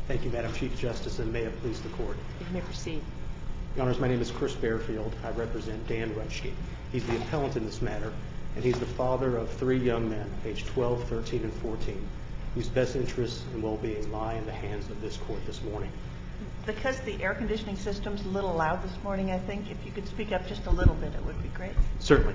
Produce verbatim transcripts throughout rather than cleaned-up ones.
Thank you, Madam Chief Justice, and may it please the Court. You may proceed. Your Honors, my name is Chris Bearfield. I represent Dan Rutschke. He's the appellant in this matter, and he's the father of three young men, aged twelve, thirteen, and fourteen, whose best interests and well-being lie in the hands of this Court this morning. Because the air conditioning system's a little loud this morning, I think, if you could speak up just a little bit, it would be great. Certainly.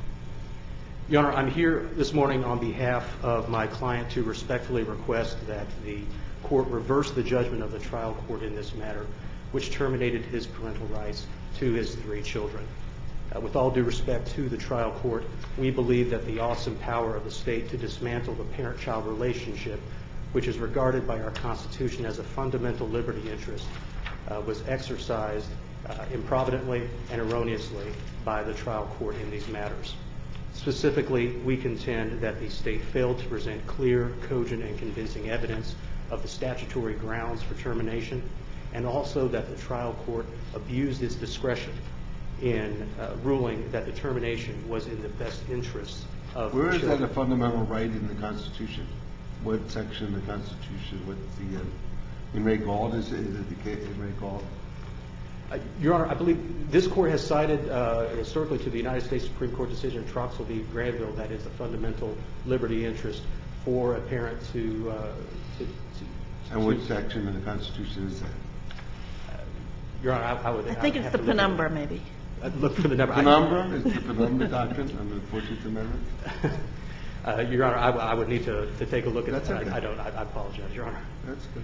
Your Honor, I'm here this morning on behalf of my client to respectfully request that the Court reverse the judgment of the trial court in this matter, which terminated his parental rights to his three children. Uh, with all due respect to the trial court, we believe that the awesome power of the state to dismantle the parent-child relationship, which is regarded by our Constitution as a fundamental liberty interest, uh, was exercised uh, improvidently and erroneously by the trial court in these matters. Specifically, we contend that the state failed to present clear, cogent, and convincing evidence of the statutory grounds for termination, and also that the trial court abused its discretion in uh, ruling that the termination was in the best interests of Where the is children. that a fundamental right in the Constitution? What section of the Constitution? What's the, uh, in Ray Gauld, is it, is it the case in Ray Gauld? Uh, Your Honor, I believe this Court has cited uh, historically to the United States Supreme Court decision in Troxel v. Granville that is a fundamental liberty interest for a parent to... Uh, to, to and which section of the Constitution is that? Uh, Your Honor, I, I would... I think I would it's the penumbra, maybe. I'd look for the number. Penumbra? Is the penumbra doctrine under the fourteenth Amendment? uh, Your Honor, I, I would need to, to take a look at That's that. okay. I, I don't. I, I apologize, Your Honor. That's good.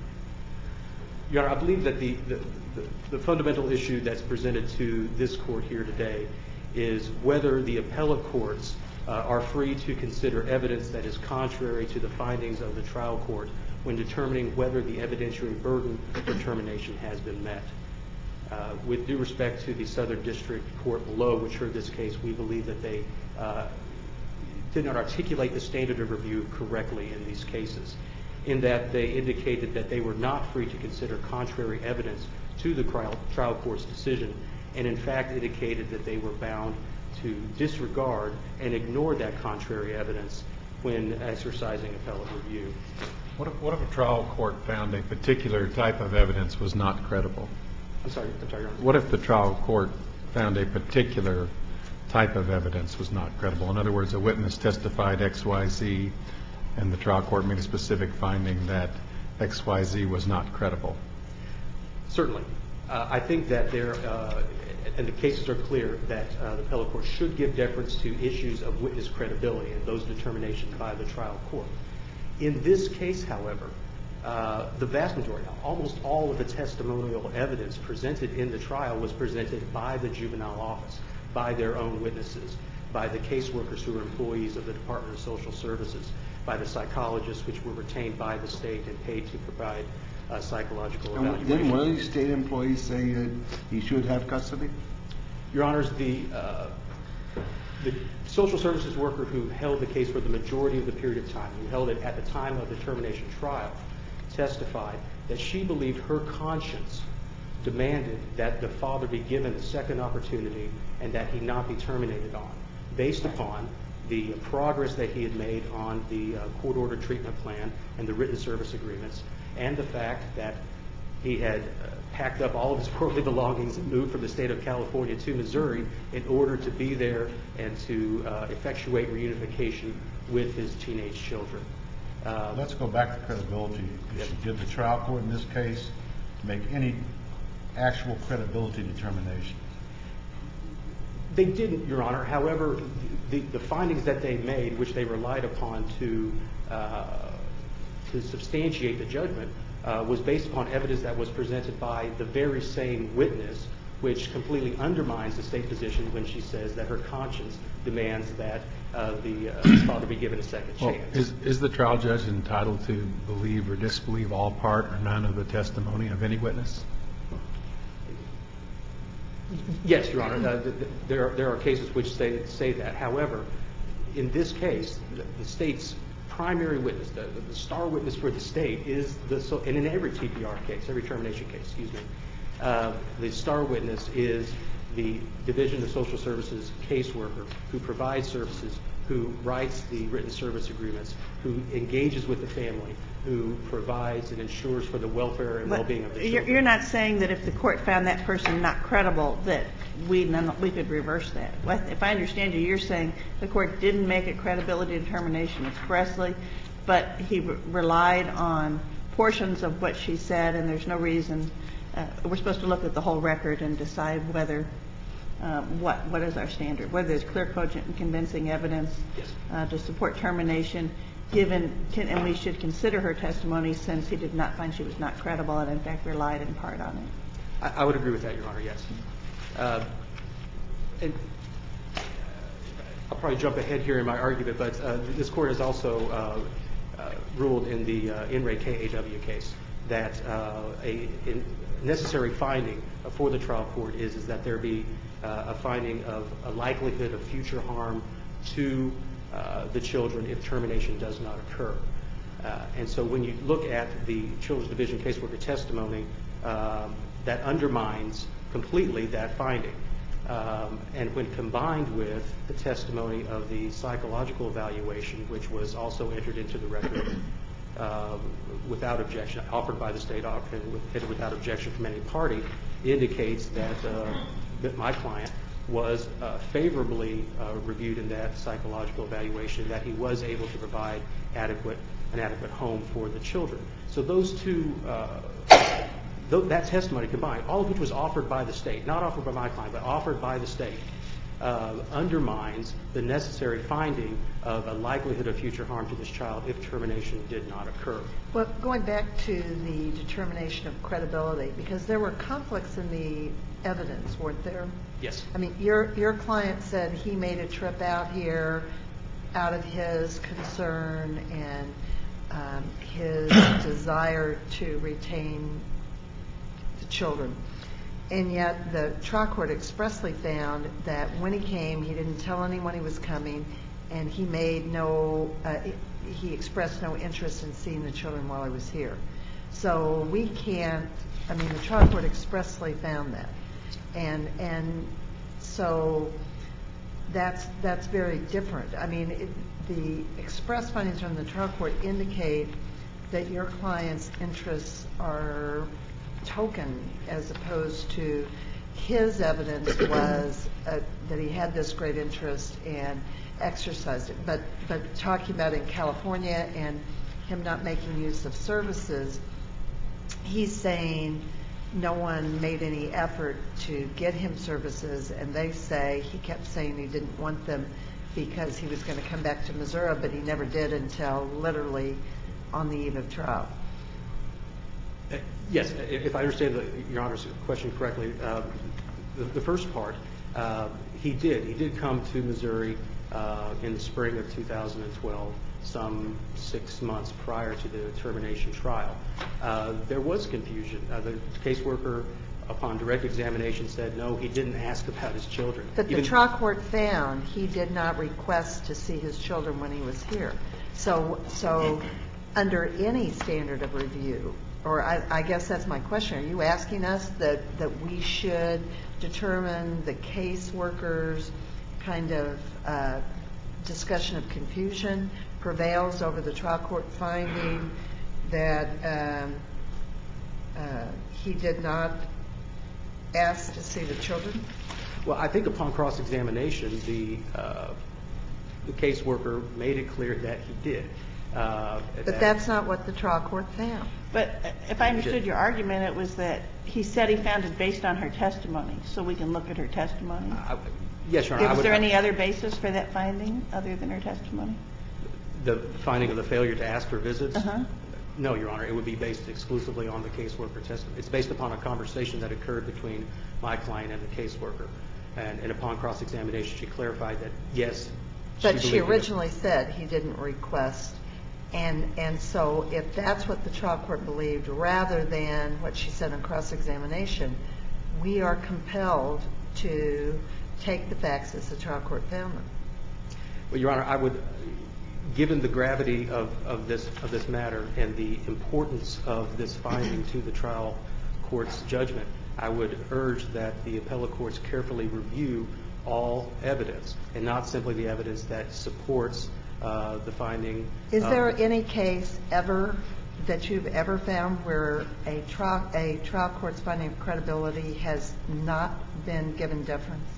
Your Honor, I believe that the, the, the, the fundamental issue that's presented to this Court here today is whether the appellate courts uh, are free to consider evidence that is contrary to the findings of the trial court when determining whether the evidentiary burden for termination has been met. Uh, with due respect to the Southern District Court below, which heard this case, we believe that they uh, did not articulate the standard of review correctly in these cases, in that they indicated that they were not free to consider contrary evidence to the trial, trial court's decision, and in fact indicated that they were bound to disregard and ignore that contrary evidence when exercising appellate review. What if, what if a trial court found a particular type of evidence was not credible? I'm sorry, I'm sorry, Your Honor. What if the trial court found a particular type of evidence was not credible? In other words, a witness testified X Y Z, and the trial court made a specific finding that X Y Z was not credible. Certainly. Uh, I think that there, uh, and the cases are clear, that uh, the appellate court should give deference to issues of witness credibility and those determinations by the trial court. In this case, however, uh, the vast majority, almost all of the testimonial evidence presented in the trial was presented by the juvenile office, by their own witnesses, by the caseworkers who are employees of the Department of Social Services, by the psychologists which were retained by the state and paid to provide uh, psychological And evaluation. didn't one of these state employees say that he should have custody? Your Honors, the, uh, the social services worker who held the case for the majority of the period of time, who held it at the time of the termination trial, testified that she believed her conscience demanded that the father be given a second opportunity and that he not be terminated on, based upon the progress that he had made on the uh, court-ordered treatment plan and the written service agreements, and the fact that he had uh, packed up all of his worldly belongings and moved from the state of California to Missouri in order to be there and to uh, effectuate reunification with his teenage children. Uh, Let's go back to credibility. Yes. Did the trial court in this case make any actual credibility determination? They didn't, Your Honor. However, the, the findings that they made, which they relied upon to uh, to substantiate the judgment, uh, was based upon evidence that was presented by the very same witness, which completely undermines the state position when she says that her conscience demands that uh, the uh, father be given a second Well, chance. is, is the trial judge entitled to believe or disbelieve all part or none of the testimony of any witness? Yes, Your Honor. Uh, th- th- there, are, there are cases which say, say that. However, in this case, the, the state's primary witness, the, the star witness for the state is the, so, and in every T P R case, every termination case, excuse me, uh, the star witness is the Division of Social Services caseworker who provides services, who writes the written service agreements, who engages with the family, who provides and ensures for the welfare and well-being of the You're, children. you're not saying that if the court found that person not credible, that we none, we could reverse that. If I understand you, you're saying the court didn't make a credibility determination expressly, but he re- relied on portions of what she said, and there's no reason. Uh, we're supposed to look at the whole record and decide whether uh, what what is our standard, whether there's clear, cogent, and convincing evidence Yes. uh, to support termination. Given, can, and we should consider her testimony since he did not find she was not credible and in fact relied in part on it. I, I would agree with that, Your Honor, yes. Uh, and I'll probably jump ahead here in my argument, but uh, this Court has also uh, uh, ruled in the uh, In re K A W case that uh, a in necessary finding for the trial court is, is that there be uh, a finding of a likelihood of future harm to Uh, the children if termination does not occur. Uh, and so when you look at the Children's Division caseworker testimony, um, that undermines completely that finding. Um, and when combined with the testimony of the psychological evaluation, which was also entered into the record uh, without objection, offered by the state and without objection from any party, indicates that, uh, that my client was uh, favorably uh, reviewed in that psychological evaluation, that he was able to provide adequate an adequate home for the children. So those two, uh, th- that testimony combined, all of which was offered by the state, not offered by my client, but offered by the state, uh, undermines the necessary finding of a likelihood of future harm to this child if termination did not occur. Well, going back to the determination of credibility, because there were conflicts in the evidence, weren't there? Yes. I mean, your your client said he made a trip out here out of his concern and um, his desire to retain the children. And yet the trial court expressly found that when he came, he didn't tell anyone he was coming, and he made no, uh, he expressed no interest in seeing the children while he was here. So we can't, I mean, the trial court expressly found that. And and so that's that's very different. I mean, it, the express findings from the trial court indicate that your client's interests are token, as opposed to his evidence was uh, that he had this great interest and exercised it. But but talking about in California and him not making use of services, he's saying no one made any effort to get him services, and they say he kept saying he didn't want them because he was going to come back to Missouri, but he never did until literally on the eve of trial. Uh, yes, if I understand the, Your Honor's question correctly, uh, the, the first part, uh, he did. He did come to Missouri uh, in the spring of two thousand twelve, some six months prior to the termination trial. Uh, there was confusion. Uh, the caseworker, upon direct examination, said no, he didn't ask about his children. But Even the trial court found he did not request to see his children when he was here. So, so under any standard of review, or I, I guess that's my question, are you asking us that, that we should determine the caseworker's kind of uh, discussion of confusion prevails over the trial court finding that um, uh, he did not ask to see the children? Well, I think upon cross-examination, the uh, the caseworker made it clear that he did. Uh, But that that's not what the trial court found. But if I understood your argument, it was that he said he found it based on her testimony, so we can look at her testimony. I, yes, Your Honor. I Was would, there any other basis for that finding other than her testimony? The finding of the failure to ask for visits? Uh-huh. No, Your Honor. It would be based exclusively on the caseworker testimony. It's based upon a conversation that occurred between my client and the caseworker. And, and upon cross-examination, she clarified that, yes, But she believed it. originally said he didn't request. And and so if that's what the trial court believed, rather than what she said on cross-examination, we are compelled to take the facts as the trial court found them. Well, Your Honor, I would, given the gravity of, of this of this matter and the importance of this finding to the trial court's judgment, I would urge that the appellate courts carefully review all evidence and not simply the evidence that supports uh, the finding. Is of, there any case ever that you've ever found where a trial, a trial court's finding of credibility has not been given deference?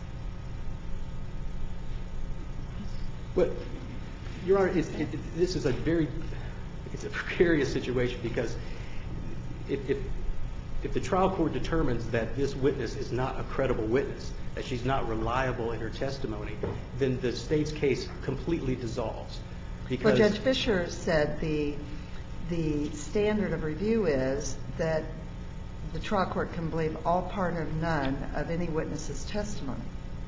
Well, Your Honor, it's, it, it, this is a very, it's a precarious situation because if, if, if the trial court determines that this witness is not a credible witness, that she's not reliable in her testimony, then the state's case completely dissolves. Because Well, Judge Fisher said the the standard of review is that the trial court can believe all part or none of any witness's testimony.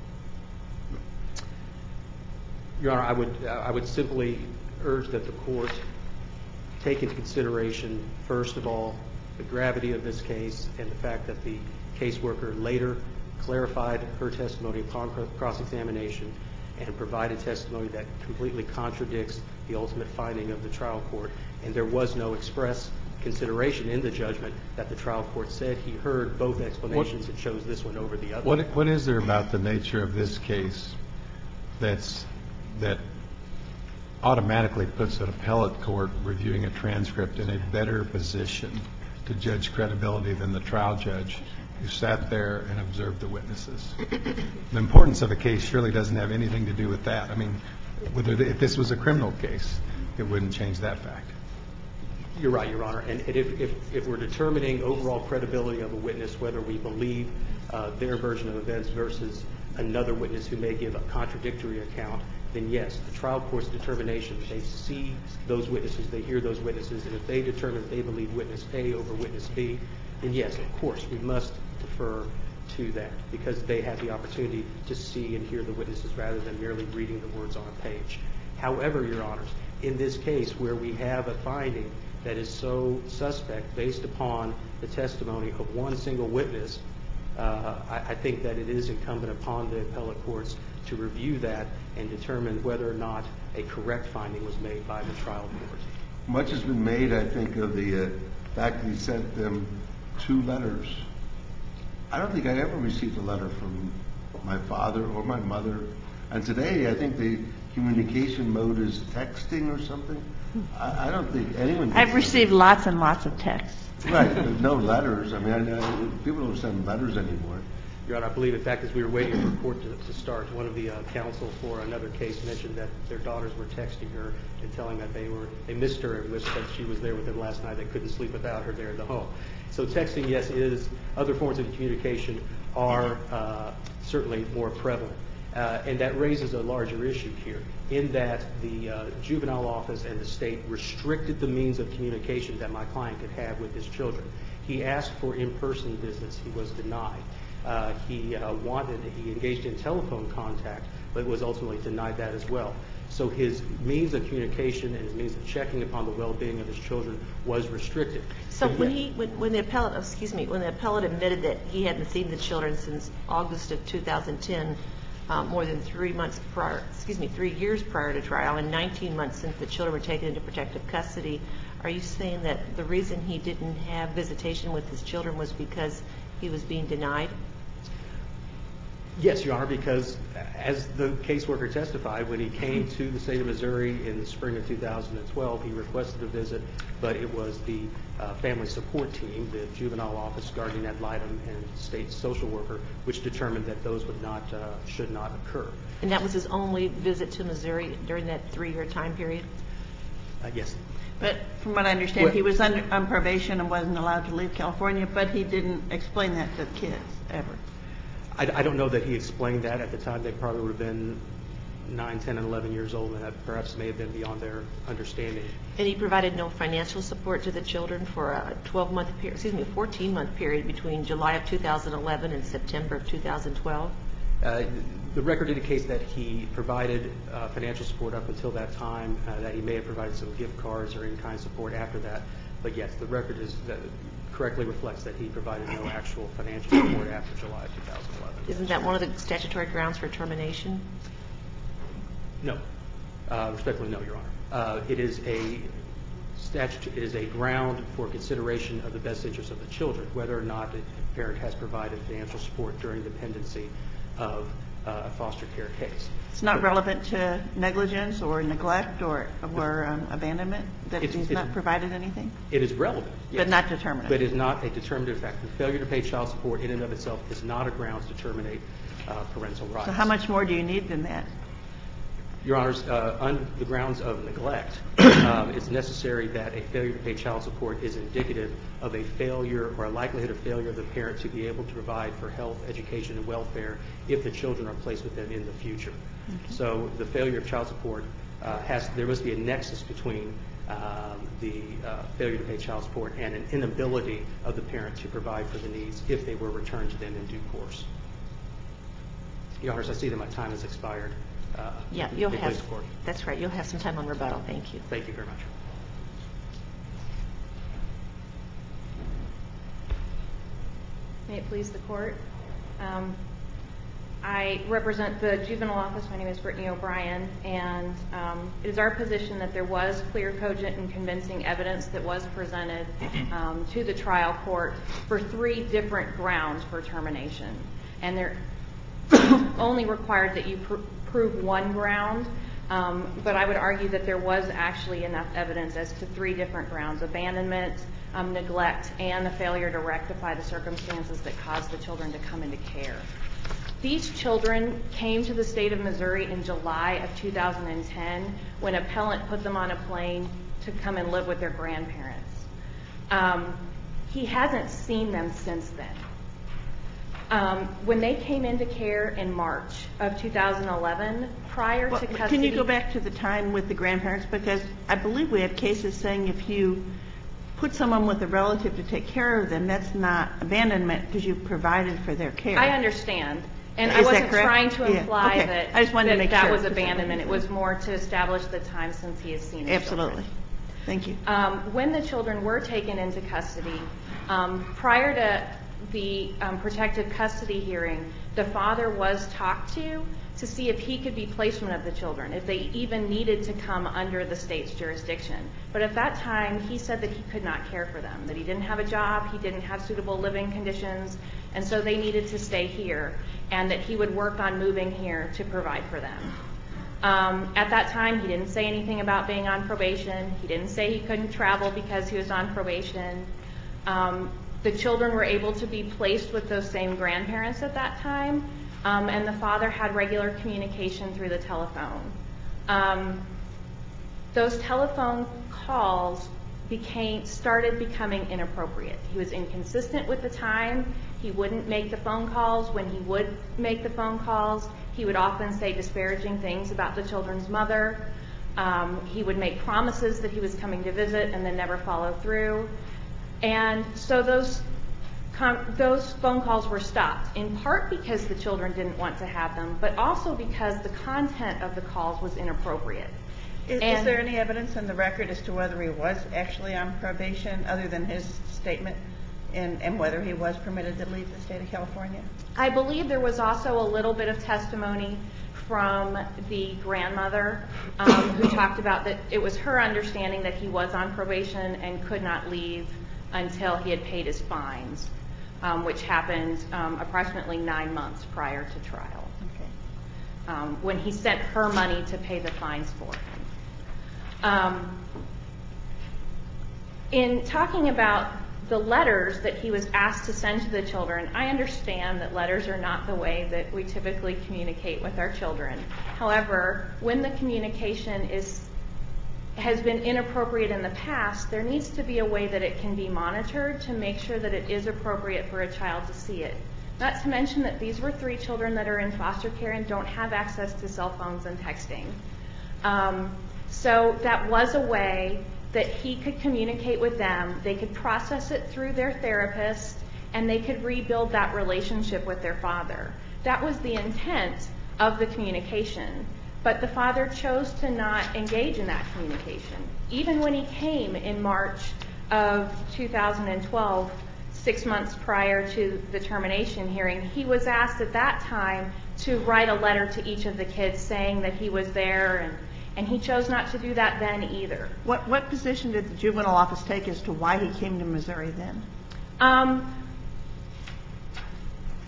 Your Honor, I would uh, I would simply urge that the court take into consideration, first of all, the gravity of this case and the fact that the caseworker later clarified her testimony upon cross-examination and provided testimony that completely contradicts the ultimate finding of the trial court. And there was no express consideration in the judgment that the trial court said he heard both explanations what, and chose this one over the other. What, what is there about the nature of this case that's that automatically puts an appellate court reviewing a transcript in a better position to judge credibility than the trial judge who sat there and observed the witnesses? The importance of a case surely doesn't have anything to do with that. I mean, whether the, if this was a criminal case, it wouldn't change that fact. You're right, Your Honor. And if, if, if we're determining overall credibility of a witness, whether we believe uh, their version of events versus another witness who may give a contradictory account, then yes, the trial court's determination, they see those witnesses, they hear those witnesses, and if they determine they believe witness A over witness B, then yes, of course, we must defer to that because they have the opportunity to see and hear the witnesses rather than merely reading the words on a page. However, Your Honors, in this case where we have a finding that is so suspect based upon the testimony of one single witness, uh, I, I think that it is incumbent upon the appellate courts to review that and determine whether or not a correct finding was made by the trial court. Much has been made, I think, of the uh, fact that he sent them two letters. I don't think I ever received a letter from my father or my mother. And today, I think the communication mode is texting or something. I, I don't think anyone... I've received lots and lots of texts. Right, but no letters. I mean, I, I, people don't send letters anymore. Your Honor, I believe, in fact, as we were waiting for court to, to start, one of the uh, counsel for another case mentioned that their daughters were texting her and telling that they were they missed her and wished that she was there with them last night. They couldn't sleep without her there in the home. So texting, yes, is other forms of communication are uh, certainly more prevalent. Uh, and that raises a larger issue here in that the uh, juvenile office and the state restricted the means of communication that my client could have with his children. He asked for in-person visits. He was denied. Uh, he uh, wanted, he engaged in telephone contact, but was ultimately denied that as well. So his means of communication and his means of checking upon the well-being of his children was restricted. So but when he, when, when the appellate, excuse me, when the appellate admitted that he hadn't seen the children since August of two thousand ten, um, more than three months prior, excuse me, three years prior to trial, and nineteen months since the children were taken into protective custody, are you saying that the reason he didn't have visitation with his children was because he was being denied? Yes, Your Honor, because as the caseworker testified, when he came to the state of Missouri in the spring of two thousand twelve, he requested a visit, but it was the uh, family support team, the juvenile office, guardian ad litem, and state social worker, which determined that those would not, uh, should not occur. And that was his only visit to Missouri during that three-year time period? Uh, yes. But from what I understand, Well, he was under, on probation and wasn't allowed to leave California, but he didn't explain that to the kids ever. I, I don't know that he explained that at the time. They probably would have been nine, ten, and eleven years old, and that perhaps may have been beyond their understanding. And he provided no financial support to the children for a twelve-month period, excuse me, a fourteen-month period between July of two thousand eleven and September of two thousand twelve? Uh, the record indicates that he provided uh, financial support up until that time, uh, that he may have provided some gift cards or in-kind support after that. But yes, the record is uh, correctly reflects that he provided no actual financial support after July of two thousand eleven. Isn't that one of the statutory grounds for termination? No. Uh, respectfully, no, Your Honor. Uh, it is a statute, it is a ground for consideration of the best interest of the children, whether or not a parent has provided financial support during the pendency of uh, a foster care case. It's not relevant to negligence or neglect or, or um, abandonment, that It's- he's it's- not provided anything? It is relevant, yes. But not determinative. But is not a determinative factor. The failure to pay child support in and of itself is not a grounds to terminate uh, parental rights. So how much more do you need than that? Your Honors, uh, on the grounds of neglect, um, it's necessary that a failure to pay child support is indicative of a failure or a likelihood of failure of the parent to be able to provide for health, education, and welfare if the children are placed with them in the future. Okay. So the failure of child support uh, has, there must be a nexus between um, the uh, failure to pay child support and an inability of the parent to provide for the needs if they were returned to them in due course. Your Honors, I see that my time has expired. Uh, Yeah, you'll may have, please support. that's right, you'll have some time on rebuttal. Thank you. Thank you very much. May it please the Court. Um, I represent the juvenile office. My name is Brittany O'Brien, and um, it is our position that there was clear, cogent, and convincing evidence that was presented um, to the trial court for three different grounds for termination. And they're only required that you pr- prove one ground, um, but I would argue that there was actually enough evidence as to three different grounds: abandonment, um, neglect, and the failure to rectify the circumstances that caused the children to come into care. These children came to the state of Missouri in July of two thousand ten when an appellant put them on a plane to come and live with their grandparents. Um, he hasn't seen them since then. Um, when they came into care in March of two thousand eleven, prior Well, to custody... Can you go back to the time with the grandparents? Because I believe we had cases saying if you put someone with a relative to take care of them, that's not abandonment because you provided for their care. I understand. And Is I that wasn't correct? trying to Yeah. imply Okay. that I just wanted to that, make that sure. was abandonment. It was more to establish the time since he has seen his Absolutely. children. Thank you. Um, when the children were taken into custody, um, prior to the um, protective custody hearing, the father was talked to to see if he could be placement of the children, if they even needed to come under the state's jurisdiction. But at that time, he said that he could not care for them, that he didn't have a job, he didn't have suitable living conditions, and so they needed to stay here, and that he would work on moving here to provide for them. Um, at that time, he didn't say anything about being on probation. He didn't say he couldn't travel because he was on probation. Um, the children were able to be placed with those same grandparents at that time, um, and the father had regular communication through the telephone. Um, those telephone calls became started becoming inappropriate. He was inconsistent with the time. He wouldn't make the phone calls. When he would make the phone calls, he would often say disparaging things about the children's mother. Um, he would make promises that he was coming to visit and then never follow through. And so those com- those phone calls were stopped, in part because the children didn't want to have them, but also because the content of the calls was inappropriate. Is, And- is there any evidence in the record as to whether he was actually on probation other than his statement, and, and whether he was permitted to leave the state of California? I believe there was also a little bit of testimony from the grandmother um, who talked about that it was her understanding that he was on probation and could not leave until he had paid his fines, um, which happened um, approximately nine months prior to trial, Okay. um, when he sent her money to pay the fines for him. Um, in talking about the letters that he was asked to send to the children, I understand that letters are not the way that we typically communicate with our children. However, when the communication is has been inappropriate in the past, there needs to be a way that it can be monitored to make sure that it is appropriate for a child to see it. Not to mention that these were three children that are in foster care and don't have access to cell phones and texting. Um, so that was a way that he could communicate with them. They could process it through their therapist, and they could rebuild that relationship with their father. That was the intent of the communication. But the father chose to not engage in that communication. Even when he came in March of two thousand twelve, six months prior to the termination hearing, he was asked at that time to write a letter to each of the kids saying that he was there, and, and he chose not to do that then either. What, what position did the juvenile office take as to why he came to Missouri then? Um,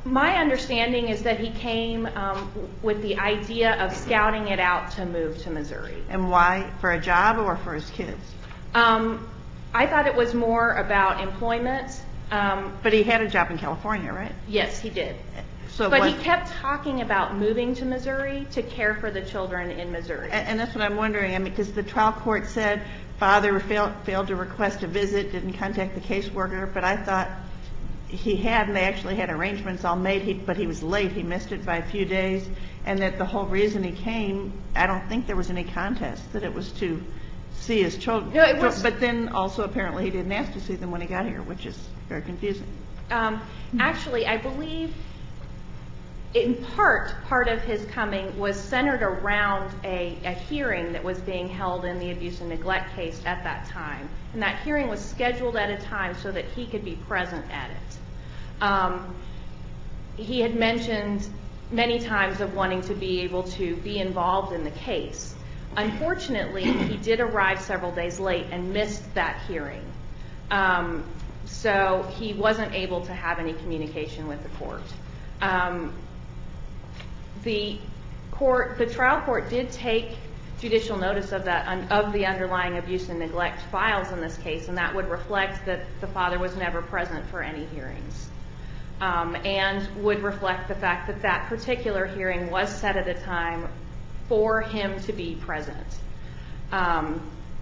My understanding is that he came um, with the idea of scouting it out to move to Missouri. And why? For a job or for his kids? Um, I thought it was more about employment. Um, But he had a job in California, right? yes, he did. So but what, he kept talking about moving to Missouri to care for the children in Missouri. and, and that's what I'm wondering. I mean, because the trial court said father failed, failed to request a visit, didn't contact the caseworker, but I thought he had, and they actually had arrangements all made, he, but he was late. He missed it by a few days, and that the whole reason he came, I don't think there was any contest, that it was to see his children. No, it was- But then also apparently he didn't ask to see them when he got here, which is very confusing. Um, actually, I believe in part, part of his coming was centered around a, a hearing that was being held in the abuse and neglect case at that time. And that hearing was scheduled at a time so that he could be present at it. Um, he had mentioned many times of wanting to be able to be involved in the case. Unfortunately, he did arrive several days late and missed that hearing. Um, so he wasn't able to have any communication with the court. Um, the court, the trial court did take judicial notice of that, of the underlying abuse and neglect files in this case, and that would reflect that the father was never present for any hearings. Um, and would reflect the fact that that particular hearing was set at a time for him to be present. Um,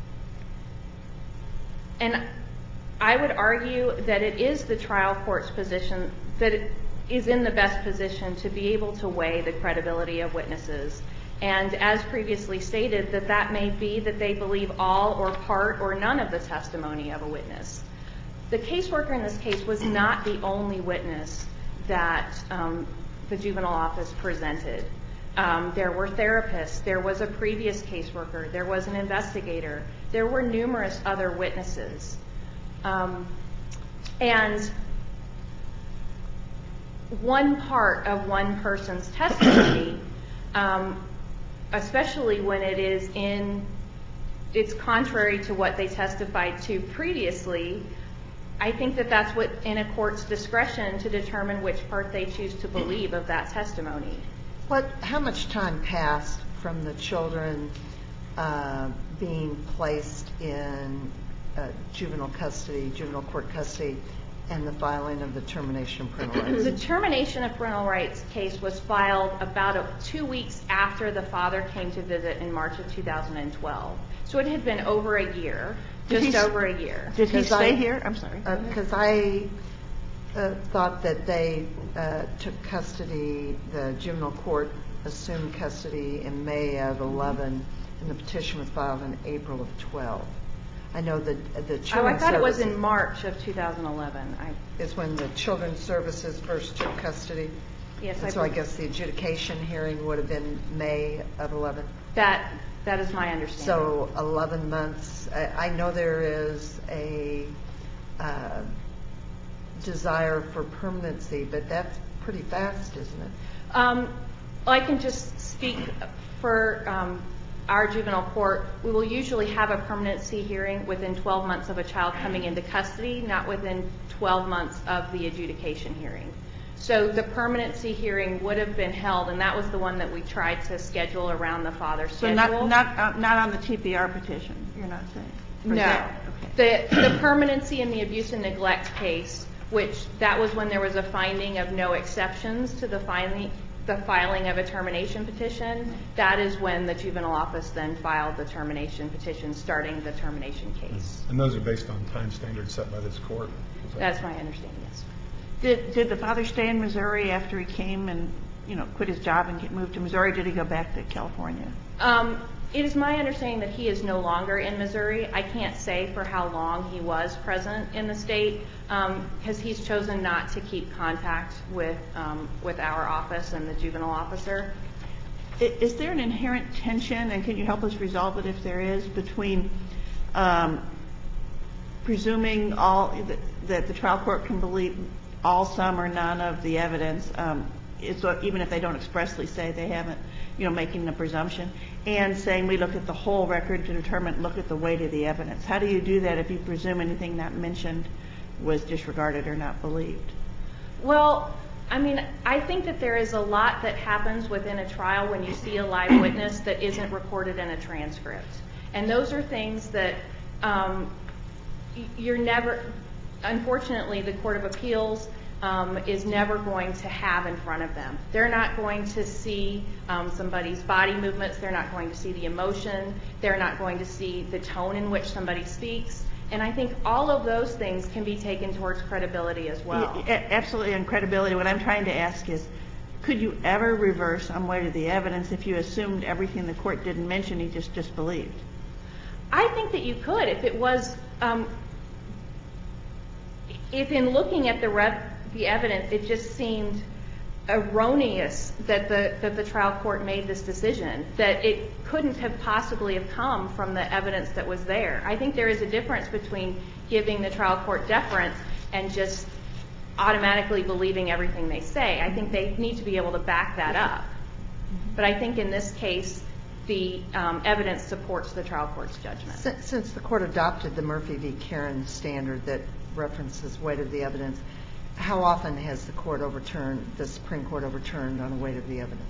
and I would argue that it is the trial court's position that it is in the best position to be able to weigh the credibility of witnesses. And as previously stated, that that may be that they believe all or part or none of the testimony of a witness. The caseworker in this case was not the only witness that um, the juvenile office presented. Um, there were therapists, there was a previous caseworker, there was an investigator, there were numerous other witnesses. Um, and one part of one person's testimony, um, especially when it is in, it's contrary to what they testified to previously, I think that that's what in a court's discretion to determine which part they choose to believe of that testimony. What, how much time passed from the children uh, being placed in uh, juvenile custody, juvenile court custody, and the filing of the termination of parental rights? The termination of parental rights case was filed about a, two weeks after the father came to visit in March of two thousand twelve. So it had been over a year, Did just he- over a year. Did he Because stay I- here? I'm sorry. Because I uh, thought that they uh, took custody, the juvenile court assumed custody in May of eleven, and the petition was filed in April of twelve. I know that the Oh, I children's thought it was services in March of two thousand eleven. I, is when the children's services first took custody. yes, And I, so I guess the adjudication hearing would have been May of eleven. that that is my understanding. So eleven months. I, I know there is a uh, desire for permanency, but that's pretty fast, isn't it? Um, I can just speak for um, our juvenile court. We will usually have a permanency hearing within twelve months of a child coming into custody, not within twelve months of the adjudication hearing. So the permanency hearing would have been held, and that was the one that we tried to schedule around the father's So schedule. not, not, uh, not on the T P R petition, you're not saying? For No. that? Okay. The, the permanency in the abuse and neglect case, which that was when there was a finding of no exceptions to the filing, the filing of a termination petition. That is when the juvenile office then filed the termination petition, starting the termination case. And those are based on time standards set by this court. Is that- That's my understanding, yes. Did, did the father stay in Missouri after he came and, you know, quit his job and get moved to Missouri? Did he go back to California? Um, it is my understanding that he is no longer in Missouri. I can't say for how long he was present in the state, because um, he's chosen not to keep contact with um, with our office and the juvenile officer. Is there an inherent tension, and can you help us resolve it if there is, between um, presuming all that, that the trial court can believe all, some, or none of the evidence, um, it's, even if they don't expressly say they haven't, you know, making the presumption, and saying we look at the whole record to determine, look at the weight of the evidence? How do you do that if you presume anything not mentioned was disregarded or not believed? Well, I mean, I think that there is a lot that happens within a trial when you see a live witness that isn't recorded in a transcript. And those are things that um, you're never, unfortunately, the Court of Appeals um, is never going to have in front of them. They're not going to see um, somebody's body movements. They're not going to see the emotion. They're not going to see the tone in which somebody speaks. And I think all of those things can be taken towards credibility as well. Yeah, absolutely, on credibility. What I'm trying to ask is, could you ever reverse on weight of the evidence if you assumed everything the court didn't mention, he just disbelieved? I think that you could if it was, um, if in looking at the, rev, the evidence, it just seemed erroneous that the, that the trial court made this decision, that it couldn't have possibly have come from the evidence that was there. I think there is a difference between giving the trial court deference and just automatically believing everything they say. I think they need to be able to back that up. But I think in this case, the um, evidence supports the trial court's judgment. Since, since the court adopted the Murphy v. Karen standard that references weight of the evidence, how often has the court overturned, the Supreme Court overturned on a weight of the evidence?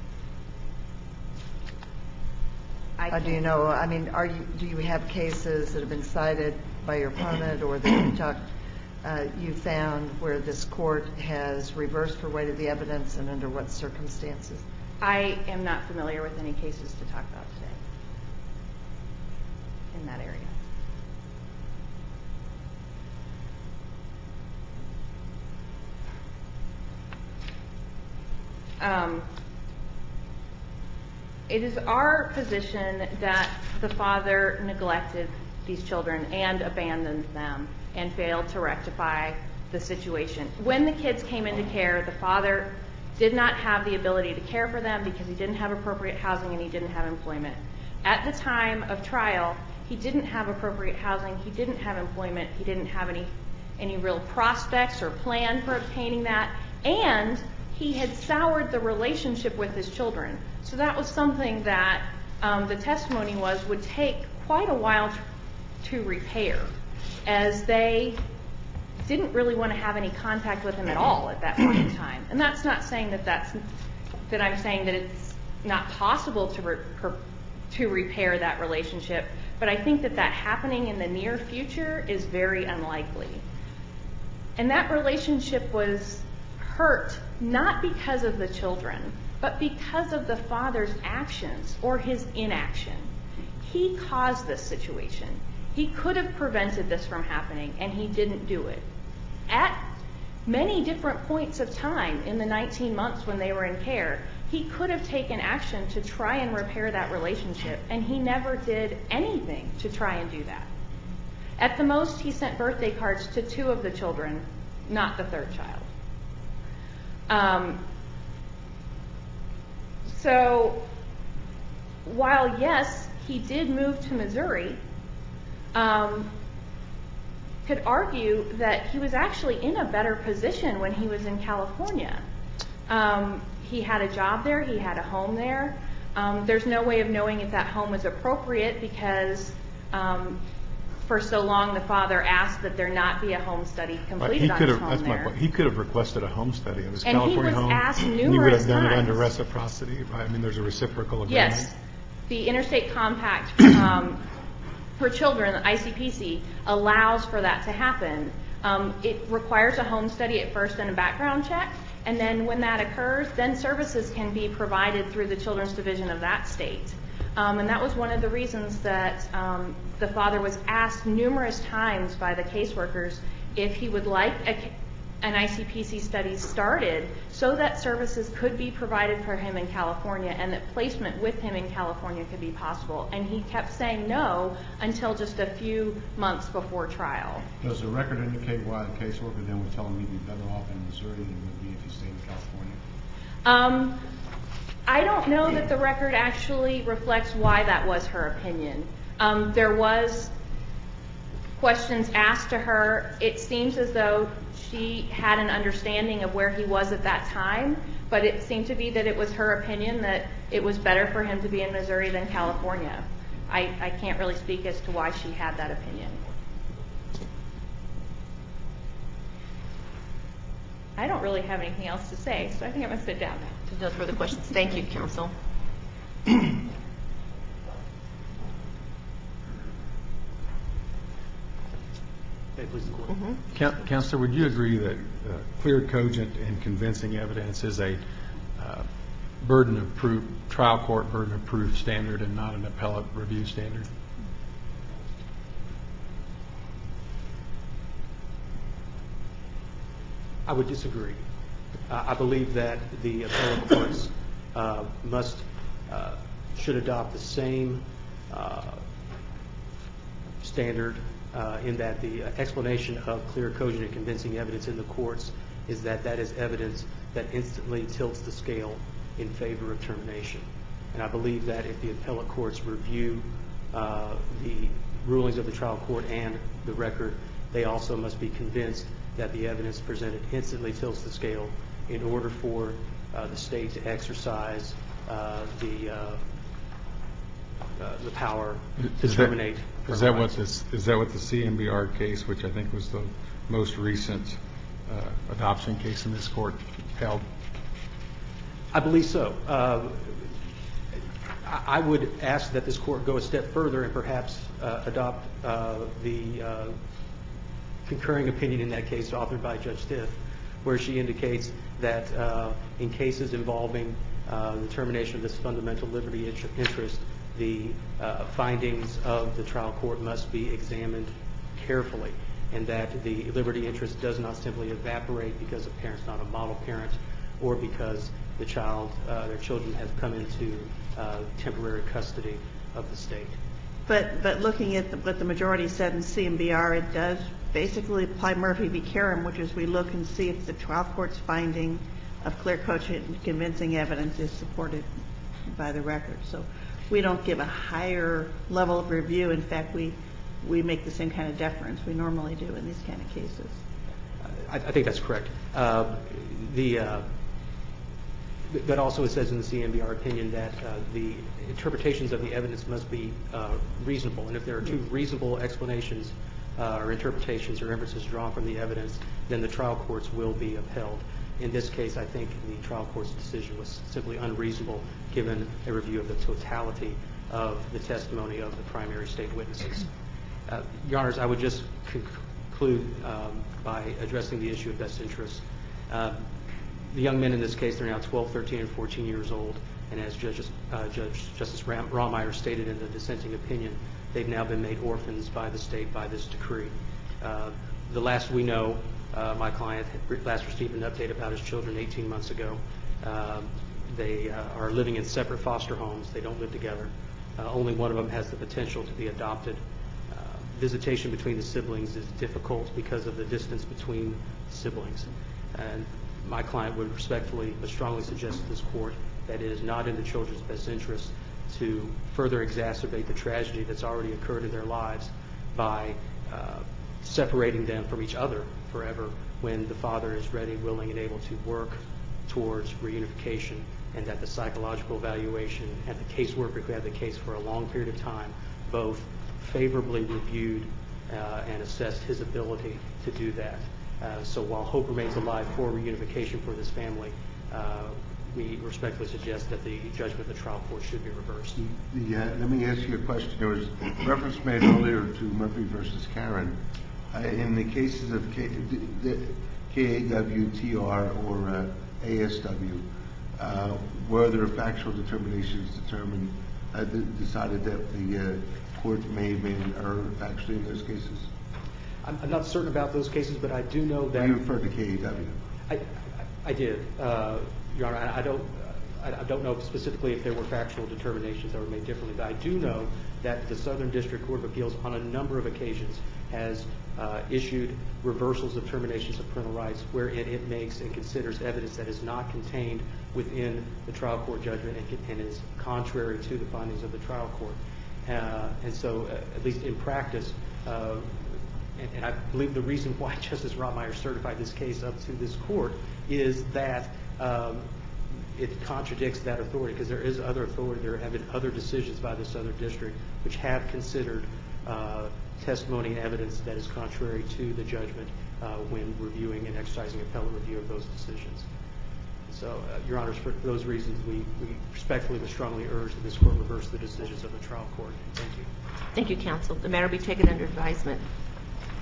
I Uh, do you know, I mean, are you, do you have cases that have been cited by your opponent or that you, talked, uh, you found where this court has reversed for weight of the evidence and under what circumstances? I am not familiar with any cases to talk about today in that area. Um, it is our position that the father neglected these children and abandoned them and failed to rectify the situation. When the kids came into care, the father did not have the ability to care for them because he didn't have appropriate housing and he didn't have employment. At the time of trial, he didn't have appropriate housing, he didn't have employment, he didn't have any, any real prospects or plan for obtaining that, and he had soured the relationship with his children. So that was something that um, the testimony was would take quite a while to, to repair, as they didn't really want to have any contact with him at all at that point in time. And that's not saying that that's that I'm saying that it's not possible to re, per, to repair that relationship, but I think that that happening in the near future is very unlikely. And that relationship was hurt not because of the children, but because of the father's actions or his inaction. He caused this situation. He could have prevented this from happening, and he didn't do it. At many different points of time in the nineteen months when they were in care, he could have taken action to try and repair that relationship, and he never did anything to try and do that. At the most, he sent birthday cards to two of the children, not the third child. Um, so, while yes, he did move to Missouri, um, could argue that he was actually in a better position when he was in California. Um, he had a job there, he had a home there. Um, there's no way of knowing if that home was appropriate because um, for so long the father asked that there not be a home study completed on his home that's there. My point. He could have requested a home study. It was And he California was home. asked and he would numerous have done it under times. reciprocity. Right? I mean, there's a reciprocal agreement. Yes. The Interstate Compact um, for Children, the I C P C, allows for that to happen. Um, it requires a home study at first and a background check, and then when that occurs, then services can be provided through the Children's Division of that state. Um, and that was one of the reasons that um, the father was asked numerous times by the caseworkers if he would like a, an I C P C study started so that services could be provided for him in California and that placement with him in California could be possible. And he kept saying no until just a few months before trial. Does the record indicate why the caseworker then would tell him he'd be better off in Missouri than he would be if he stayed in California? Um, I don't know that the record actually reflects why that was her opinion. Um, there was questions asked to her. It seems as though she had an understanding of where he was at that time, but it seemed to be that it was her opinion that it was better for him to be in Missouri than California. I, I can't really speak as to why she had that opinion. I I don't really have anything else to say, so I think I'm going to sit down now. There's no further questions. Thank you, counsel. Okay, please, the court. Mm-hmm. Coun- Counselor, would you agree that uh, clear, cogent, and convincing evidence is a uh, burden of proof, trial court burden of proof standard and not an appellate review standard? I would disagree. Uh, I believe that the appellate courts uh, must, uh, should adopt the same uh, standard uh, in that the explanation of clear, cogent, and convincing evidence in the courts is that that is evidence that instantly tilts the scale in favor of termination. And I believe that if the appellate courts review uh, the rulings of the trial court and the record, they also must be convinced that the evidence presented instantly tilts the scale in order for uh, the state to exercise uh, the uh, uh, the power to Is terminate. That, is that what this? Is that what the C M B R case, which I think was the most recent uh, adoption case in this court, held? I believe so. Uh, I would ask that this court go a step further and perhaps uh, adopt uh, the uh, concurring opinion in that case authored by Judge Stith, where she indicates that uh, in cases involving uh, the termination of this fundamental liberty interest, the uh, findings of the trial court must be examined carefully, and that the liberty interest does not simply evaporate because a parent's not a model parent or because the child, uh, their children have come into uh, temporary custody of the state. But but looking at the, what the majority said in C M B R, it does basically apply Murphy v. Karam, which is we look and see if the trial court's finding of clear, cogent, and convincing evidence is supported by the record. So we don't give a higher level of review. In fact, we we make the same kind of deference we normally do in these kind of cases. I, I think that's correct. Uh, the uh, But also it says in the C M B R opinion that uh, the interpretations of the evidence must be uh, reasonable. And if there are two reasonable explanations uh, or interpretations or inferences drawn from the evidence, then the trial courts will be upheld. In this case, I think the trial court's decision was simply unreasonable given a review of the totality of the testimony of the primary state witnesses. Uh, Your Honors, I would just conclude um, by addressing the issue of best interest. Uh, The young men in this case, they're now twelve, thirteen, and fourteen years old, and as Judge, uh, Judge Justice Ram, Rahmeyer stated in the dissenting opinion, they've now been made orphans by the state by this decree. Uh, the last we know, uh, my client last received an update about his children eighteen months ago. Uh, they uh, are living in separate foster homes. They don't live together. Uh, only one of them has the potential to be adopted. Uh, visitation between the siblings is difficult because of the distance between siblings. And my client would respectfully but strongly suggest to this court that it is not in the children's best interest to further exacerbate the tragedy that's already occurred in their lives by uh, separating them from each other forever when the father is ready, willing, and able to work towards reunification, and that the psychological evaluation and the caseworker who had the case for a long period of time both favorably reviewed uh, and assessed his ability to do that. Uh, so while hope remains alive for reunification for this family, uh, we respectfully suggest that the judgment of the trial court should be reversed. The, uh, let me ask you a question. There was reference made earlier to Murphy versus Karen. Uh, in the cases of K, the, K A W T R or uh, A S W, uh, were there factual determinations determined, uh, decided that the uh, court may have made an error factually in those cases? I'm, I'm not certain about those cases, but I do know that... Well, you referred to K A W. I, I, I did, uh, Your Honor. I, I don't I, I don't know specifically if there were factual determinations that were made differently, but I do know that the Southern District Court of Appeals on a number of occasions has uh, issued reversals of terminations of parental rights wherein it makes and considers evidence that is not contained within the trial court judgment and, and is contrary to the findings of the trial court. Uh, and so, uh, at least in practice, uh, and, and I believe the reason why Justice Rahmeyer certified this case up to this court is that um, it contradicts that authority, because there is other authority. There have been other decisions by the Southern District which have considered uh, testimony and evidence that is contrary to the judgment uh, when reviewing and exercising appellate review of those decisions. So, uh, Your Honors, for those reasons, we, we respectfully but strongly urge that this Court reverse the decisions of the trial court. Thank you. Thank you, counsel. The matter will be taken under advisement.